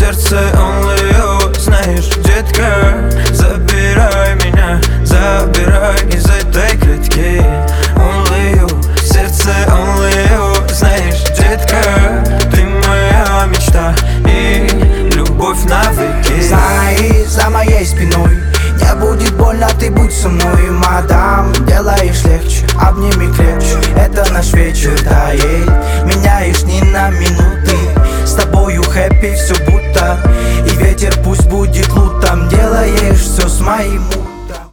сердце only you. Знаешь, детка, забирай меня, забирай из этой клетки. Only you, сердце only you. Знаешь, детка, ты моя мечта и любовь навеки. Знай, за моей спиной не будет больно, ты будь со мной, мадам. Делаешь легче, обними крепче, это наш вечер, да, ей. Меняешь ни на минуты, с тобою хэппи все будто. И ветер пусть будет лутом, делаешь все с моим